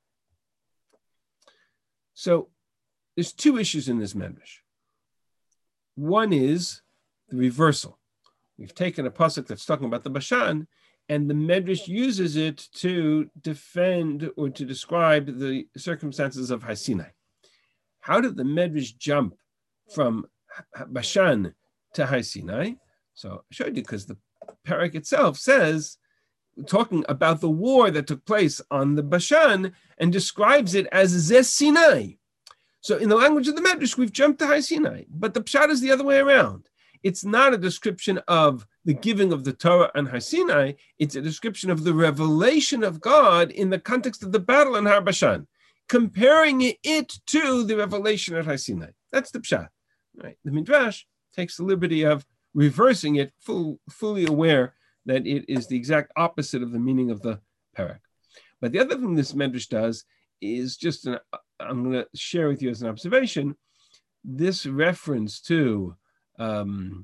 So there's two issues in this Medrash. One is the reversal. We've taken a pasuk that's talking about the Bashan, and the Medrash uses it to defend or to describe the circumstances of Har Sinai. How did the Medrash jump from Bashan to Har Sinai? So I showed you because the parak itself says, talking about the war that took place on the Bashan and describes it as Zes Sinai. So in the language of the Medrash, we've jumped to Har Sinai, but the pshat is the other way around. It's not a description of the giving of the Torah on Har Sinai. It's a description of the revelation of God in the context of the battle on Har Bashan, comparing it to the revelation at Har Sinai. That's the pshat. Right? The Midrash takes the liberty of reversing it, full, fully aware that it is the exact opposite of the meaning of the parak. But the other thing this Medrash does is just, an, I'm going to share with you as an observation, this reference to um,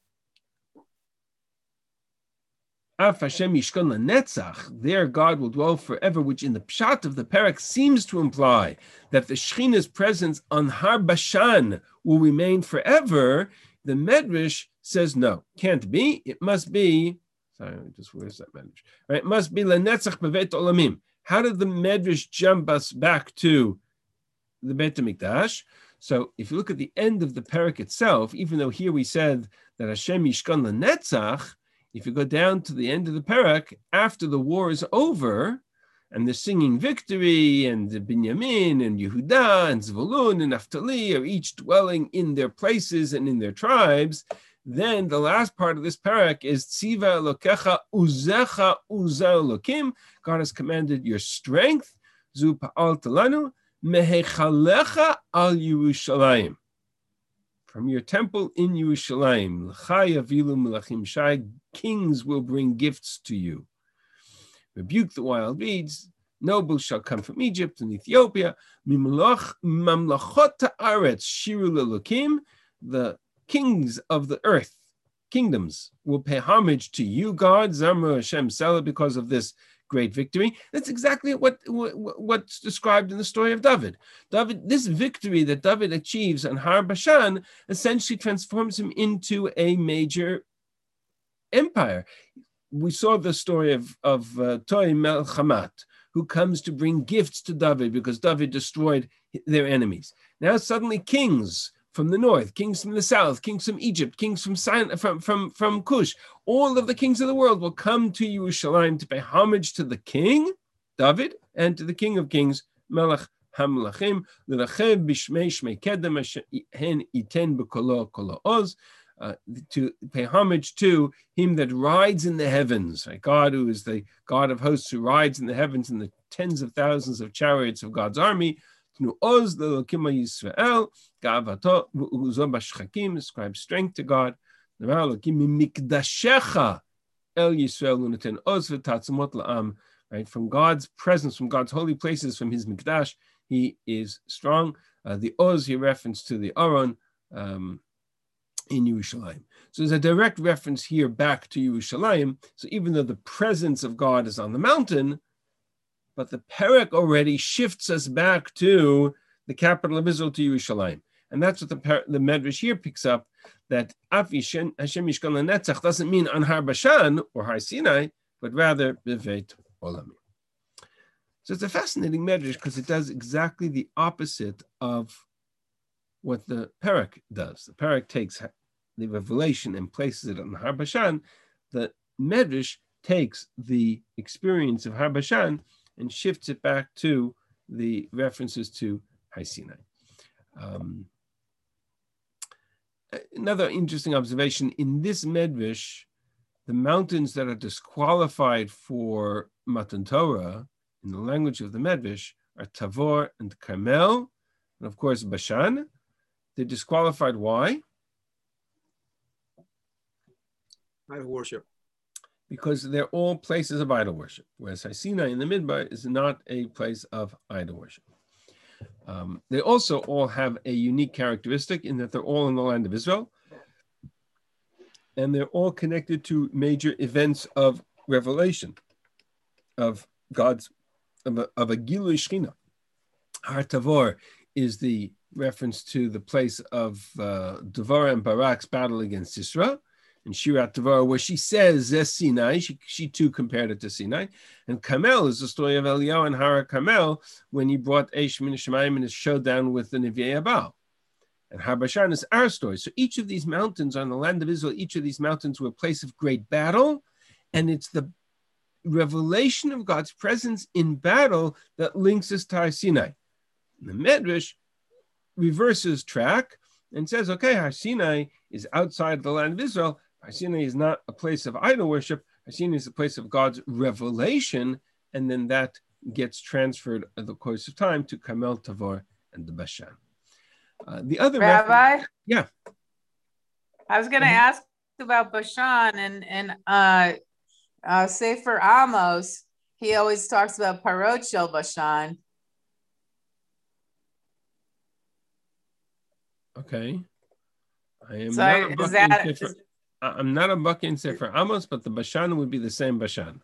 Af Hashem Yishkon LaNetzach, there God will dwell forever, which in the pshat of the parak seems to imply that the Shechina's presence on Har Bashan will remain forever. The Medrash says no, can't be. It must be. Sorry, just where's that Medrash? Right, it must be LaNetzach Bevet Olamim. How did the Medrash jump us back to the Beit HaMikdash? So if you look at the end of the parak itself, even though here we said that Hashem Yishkon LaNetzach, if you go down to the end of the parak, after the war is over, and they're singing victory, and Binyamin and Yehuda and Zvulun and Naphtali are each dwelling in their places and in their tribes, then the last part of this parak is Tziva Elokecha Uzecha Uza Elokim. God has commanded your strength, Zu Pa'al Talanu, Mehechalecha Al Yerushalayim. From your temple in Yerushalayim, L'chai Avilu Melachim Shai, kings will bring gifts to you. Rebuke the wild beasts, nobles shall come from Egypt and Ethiopia. Mamlachot Haaretz Shiru L'Elokim, the kings of the earth, kingdoms, will pay homage to you, God, Zamra Hashem Selah, because of this great victory. That's exactly what, what what's described in the story of David. David, this victory that David achieves on Har Bashan essentially transforms him into a major empire. We saw the story of, of uh, Toi Melech Hamat, who comes to bring gifts to David because David destroyed their enemies. Now suddenly kings from the north, kings from the south, kings from Egypt, kings from Sinai, from, from, from Cush, all of the kings of the world will come to Yerushalayim to pay homage to the king, David, and to the king of kings, Melech HaMelachim, L'rachev b'shmei shmei kedem hen iten b'kolo kolo oz, to pay homage to him that rides in the heavens, right? God who is the God of hosts who rides in the heavens in the tens of thousands of chariots of God's army. Oz L'Elokima Yisrael, Ga'avato Uzo Bashchakim, ascribe strength to God. Mikdashecha El Yisrael Unaten Oz V'Tatzamot La'am, right? From God's presence, from God's holy places, from His Mikdash, He is strong. Uh, the Oz, he referenced to the Aron um, in Yerushalayim. So there's a direct reference here back to Yerushalayim. So even though the presence of God is on the mountain, but the parak already shifts us back to the capital of Israel, to Yerushalayim. And that's what the, the Medrash here picks up, that Af Hashem Yishkon LaNetzach doesn't mean on Har Bashan or Har Sinai, but rather Bevet Olamim. So it's a fascinating Medrash because it does exactly the opposite of what the parak does. The parak takes the revelation and places it on Har Bashan. The Medrash takes the experience of Har Bashan and shifts it back to the references to Har Sinai. Um, another interesting observation, in this Medrash, the mountains that are disqualified for Matan Torah, in the language of the Medrash, are Tavor and Carmel, and of course Bashan. They're disqualified, why? Idol worship. Because they're all places of idol worship, whereas Har Sinai in the Midbar is not a place of idol worship. Um, they also all have a unique characteristic in that they're all in the land of Israel, and they're all connected to major events of revelation, of God's, of a, of a Gilui Shechina. Har Tavor is the reference to the place of uh, Devorah and Barak's battle against Sisera, and Shirat Devorah, where she says Zes Sinai, she, she too compared it to Sinai. And Kamel is the story of Eliyahu and Har Kamel when he brought Eish Min Shemayim in his showdown with the Nevi'ei Abal. And Har Bashan is our story. So each of these mountains on the land of Israel, each of these mountains were a place of great battle, and it's the revelation of God's presence in battle that links us to Har Sinai. The Medrash reverses track and says, okay, Har Sinai is outside the land of Israel. Har Sinai is not a place of idol worship. Har Sinai is a place of God's revelation, and then that gets transferred in the course of time to Carmel, Tavor, and the Bashan. Uh, the other Rabbi, yeah, I was going to Mhm. ask about Bashan and and uh, uh, Sefer Amos. He always talks about Parot Shel Bashan. okay. I am So not a is buck that- in Sefer, is- I- I'm not a buck in Sefer Amos, but the Bashan would be the same Bashan.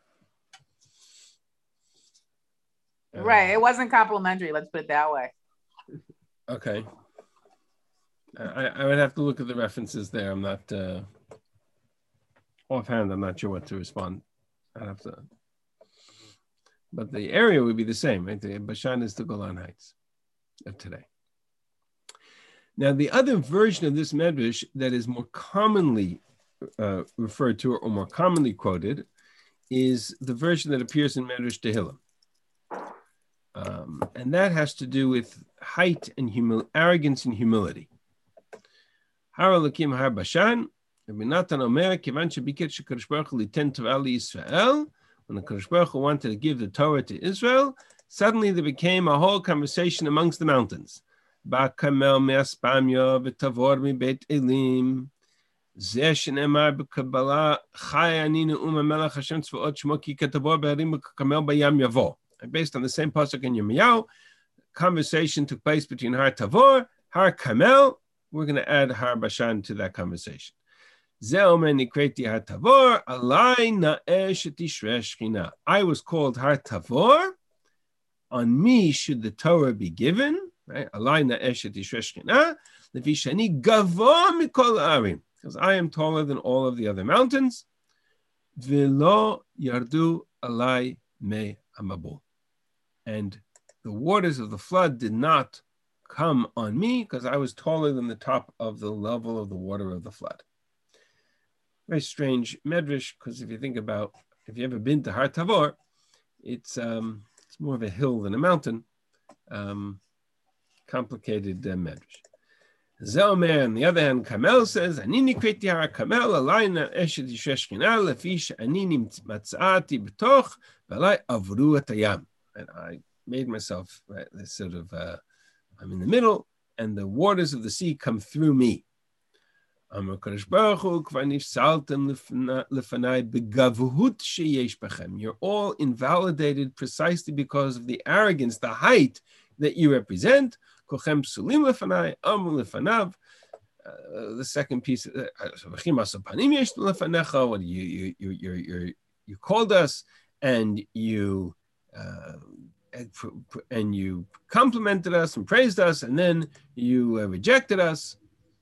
Uh, Right. It wasn't complimentary. Let's put it that way. Okay. I, I would have to look at the references there. I'm not uh, offhand. I'm not sure what to respond. I'd have to. But the area would be the same, right? The Bashan is the Golan Heights of today. Now, the other version of this medrash that is more commonly uh, referred to or more commonly quoted is the version that appears in Medrash Tehillim. Um, and that has to do with height and humil- arrogance and humility. Har Elokim Har Bashan, Rabbi Natan Omer, Kivan Shebiket Shekadosh Baruch Hu Liten Torah LiYisrael. When the Kadosh Baruch Hu wanted to give the Torah to Israel, suddenly there became a whole conversation amongst the mountains. Ba Kamel me'Aspamya v'Tavor miBeit Elim. Zeh shenemar b'Kabbalah Chai Ani Ne'um HaMelech Hashem Tzvaot Shmo Ki Ketavor B'Harim Kamel Bayam Yavo. Based on the same pasuk in Yirmiyahu, conversation took place between Har Tavor, Har Kamel. We're going to add Har Bashan to that conversation. I was called Har Tavor. On me should the Torah be given. Right? Because I am taller than all of the other mountains. V'lo yardu alai me amabul. And the waters of the flood did not come on me because I was taller than the top of the level of the water of the flood. Very strange medrash, because if you think about, if you've ever been to Har Tavor, it's um, it's more of a hill than a mountain. Um, complicated uh, medrash. Zelmer, on the other hand, Kamel says, Anini kreti Har Kamel, alayna eshet yisheshkina, lefish anini matzati b'toch, v'alay avru et hayam. And I made myself right, this sort of, uh, I'm in the middle, and the waters of the sea come through me. You're all invalidated precisely because of the arrogance, the height that you represent. Uh, the second piece, uh, what you, you, you, you, you, you called us and you uh, and you complimented us and praised us, and then you uh, rejected us.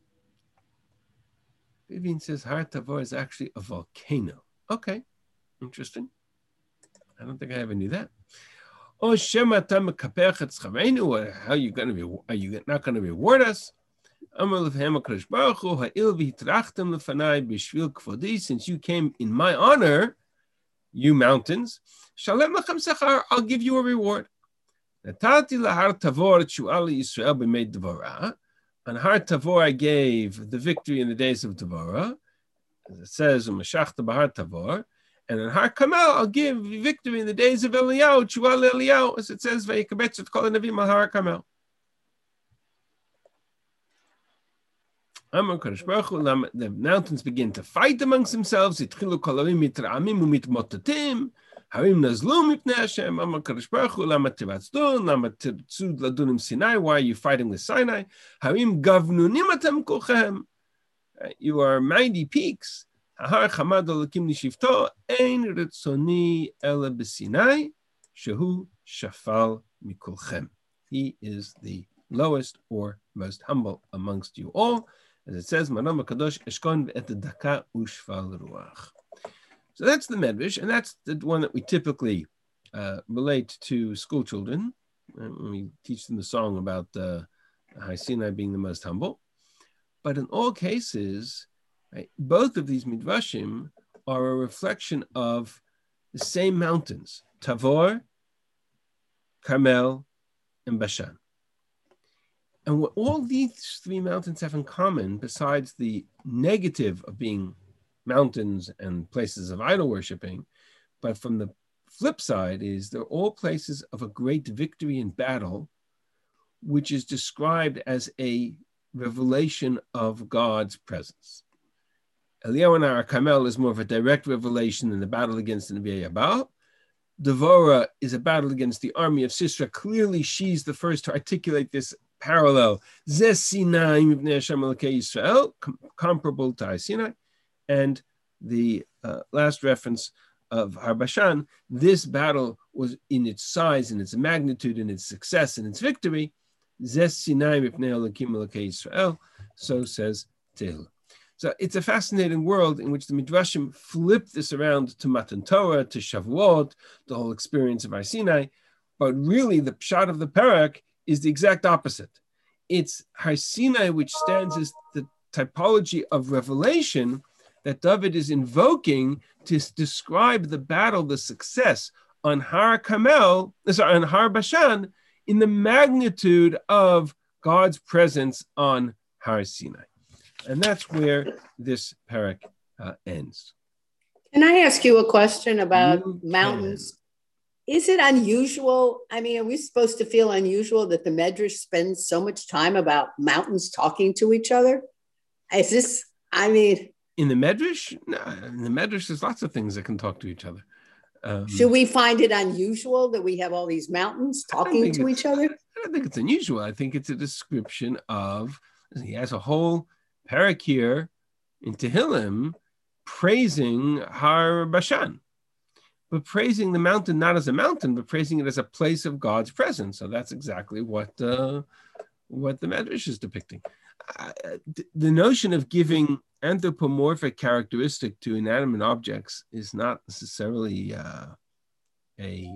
Vivian says Har Tavor is actually a volcano. Okay, interesting. I don't think I ever knew that. Oh, Shema Tam Kapechet Schavenu, how are you going to be? Are you not going to reward us? Since you came in my honor, you mountains, Shalem Lachem Sechar, I'll give you a reward. Natati lahar Tavor Shu'al Yisrael b'mei Dvorah. On Har Tavor I gave the victory in the days of Dvorah, as it says, Umashachta b'Har Tavor. And on Har Kamel I'll give victory in the days of Eliyahu, Shu'al Eliyahu, as it says, Vayikabetz et kol hanavim al Har Kamel. Amar Kadosh Baruch Hu, the mountains begin to fight amongst themselves. Itchilu kol harim mitra'amim umitmotatim. Harim nazlu mipnei Hashem. Amar Kadosh Baruch Hu, lama tivatzdu, lama tirtzu ladunim Sinai. Why are you fighting with Sinai? Harim gavnunim atem kulchem. You are mighty peaks. Hahar chamad elokim nishivto. Ein ritzoni ela b'Sinai. Shehu shafal mikulchem. He is the lowest or most humble amongst you all. as it says, Manam Kadosh Eshkon et Daka Ushval Ruach. So that's the Medrash, and that's the one that we typically uh, relate to school children when we teach them the song about uh, Har Sinai being the most humble. But in all cases, right, both of these midrashim are a reflection of the same mountains, Tavor, Carmel, and Bashan. And what all these three mountains have in common, besides the negative of being mountains and places of idol worshiping, but from the flip side is they're all places of a great victory in battle, which is described as a revelation of God's presence. Eliyahu and Har Carmel is more of a direct revelation in the battle against the Nevi'ei Baal. Devorah is a battle against the army of Sisera. Clearly, she's the first to articulate this parallel. Zeh Sinai mipnei Hashem Elokei Yisrael, comparable to Har Sinai. And the uh, last reference of Har Bashan, this battle was in its size, in its magnitude, in its success, in its victory. Zeh Sinai mipnei Elokim Elokei Yisrael, so says Tehillim. So it's a fascinating world in which the Midrashim flip this around to Matan Torah, to Shavuot, the whole experience of Har Sinai. But really, the pshat of the parak is the exact opposite. It's Har Sinai, which stands as the typology of revelation that David is invoking to describe the battle, the success on Har Carmel, sorry, on Har Bashan, in the magnitude of God's presence on Har Sinai. And that's where this parak uh, ends. Can I ask you a question about You mountains? Is it unusual? I mean, are we supposed to feel unusual that the Medrash spends so much time about mountains talking to each other? Is this, I mean... In the Medrash? No, in the Medrash, there's lots of things that can talk to each other. Um, Should we find it unusual that we have all these mountains talking to each other? I don't think it's unusual. I think it's a description of, he has a whole parak here in Tehillim praising Har Bashan, but praising the mountain not as a mountain, but praising it as a place of God's presence. So that's exactly what uh, what the Medrash is depicting. Uh, the notion of giving anthropomorphic characteristic to inanimate objects is not necessarily uh, a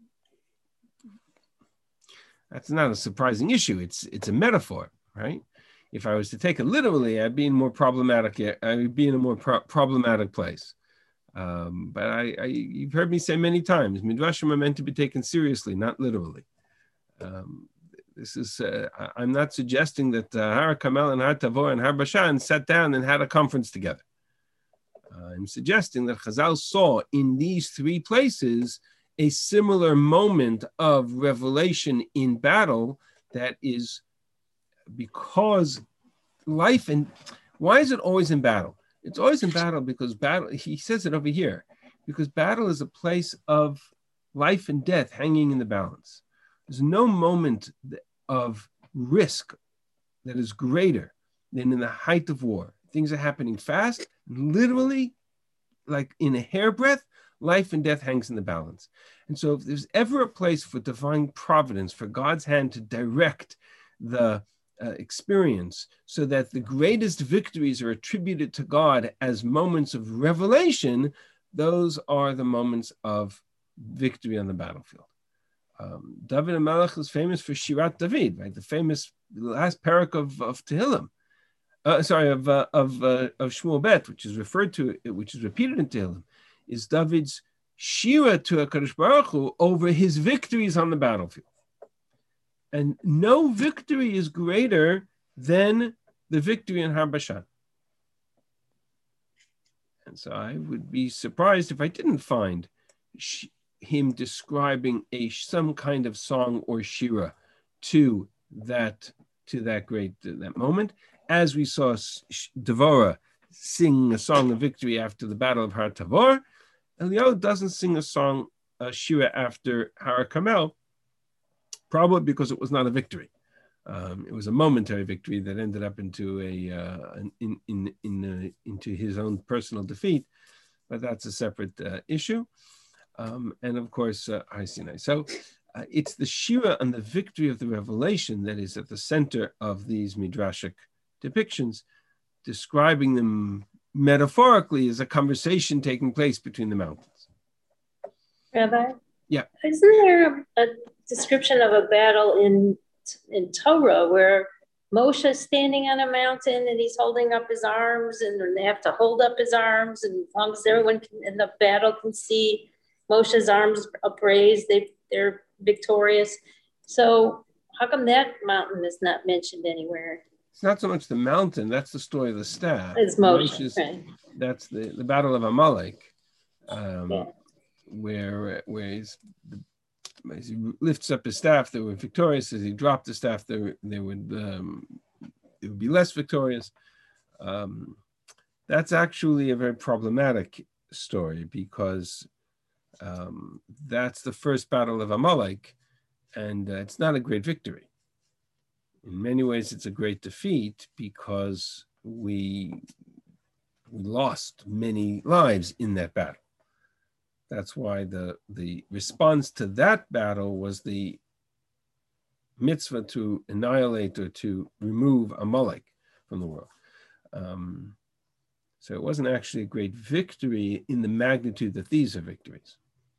that's not a surprising issue. It's it's a metaphor, right? If I was to take it literally, I'd be in more problematic. I would be in a more pro- problematic place. Um, but I, I, you've heard me say many times, midrashim are meant to be taken seriously, not literally. Um, this is. Uh, I'm not suggesting that uh, Har Carmel and Har Tavor and Har Bashan sat down and had a conference together. Uh, I'm suggesting that Chazal saw in these three places a similar moment of revelation in battle that is. Because life and why is it always in battle? It's always in battle because battle, he says it over here, because battle is a place of life and death hanging in the balance. There's no moment of risk that is greater than in the height of war. Things are happening fast, literally, like in a hairbreadth, life and death hangs in the balance. And so if there's ever a place for divine providence, for God's hand to direct the Uh, experience so that the greatest victories are attributed to God as moments of revelation, those are the moments of victory on the battlefield. Um, David HaMelech is famous for Shirat David, right? The famous last parak of, of Tehillim, uh, sorry, of uh, of uh, of Shmuel Bet, which is referred to, which is repeated in Tehillim, is David's shira to HaKadosh Baruch Hu over his victories on the battlefield. And no victory is greater than the victory in Har Bashan. And so I would be surprised if I didn't find sh- him describing a some kind of song or shira to that to that great uh, that moment, as we saw Devorah sing a song of victory after the battle of Har Tavor. Eliyahu doesn't sing a song a shira after Har Carmel. Probably because it was not a victory. Um, it was a momentary victory that ended up into a uh, in in in uh, into his own personal defeat, but that's a separate uh, issue. Um, and of course, uh, Har Sinai. So uh, it's the shira and the victory of the revelation that is at the center of these midrashic depictions. describing them metaphorically as a conversation taking place between the mountains. Rabbi? Yeah. Isn't there a description of a battle in in Torah where Moshe is standing on a mountain and he's holding up his arms, and they have to hold up his arms, and as long as everyone can, in the battle can see Moshe's arms upraised, they, they're victorious. So how come that mountain is not mentioned anywhere? It's not so much the mountain, that's the story of the staff. It's Moshe, right. That's the, the Battle of Amalek, um, yeah. where, where he's, as he lifts up his staff, they were victorious. As he dropped the staff, they, were, they would um, it would be less victorious. Um, that's actually a very problematic story because um, that's the first battle of Amalek, and uh, it's not a great victory. In many ways, it's a great defeat because we, we lost many lives in that battle. That's why the, the response to that battle was the mitzvah to annihilate or to remove Amalek from the world. Um, so it wasn't actually a great victory in the magnitude that these are victories.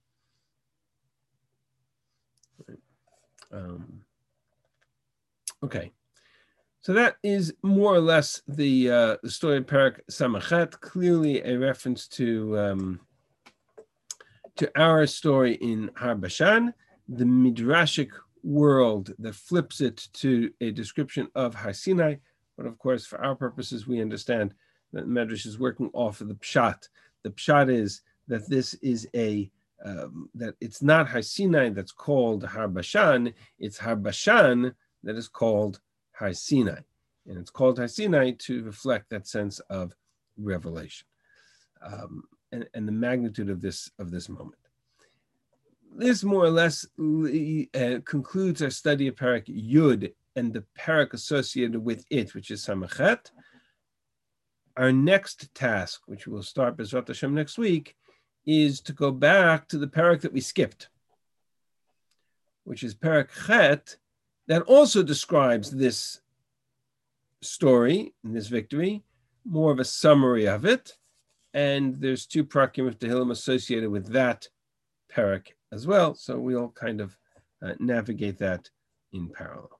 Right. Um, okay, so that is more or less the, uh, the story of Perek Samachet, clearly a reference to um, to our story in Har Bashan, the Midrashic world that flips it to a description of Har Sinai. But of course, for our purposes, we understand that Medrash is working off of the Pshat. The Pshat is that this is a, um, that it's not Har Sinai that's called Har Bashan, it's Har Bashan that is called Har Sinai. And it's called Har Sinai to reflect that sense of revelation. Um, And, and the magnitude of this of this moment. This more or less uh, concludes our study of Perek Yud and the Perek associated with it, which is Samachet. Our next task, which we'll start B'ezrat Hashem next week, is to go back to the Perek that we skipped, which is Perek Chet, that also describes this story, this victory, more of a summary of it. And there's two Prakim of Tehillim associated with that Perek as well. So we'll kind of uh, navigate that in parallel.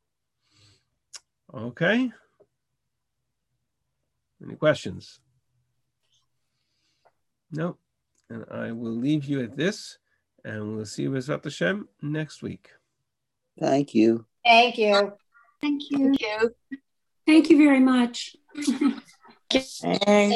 Okay. Any questions? No. And I will leave you at this, and we'll see you B'ezrat Hashem next week. Thank you. Thank you. Thank you. Thank you. Thank you very much. Thank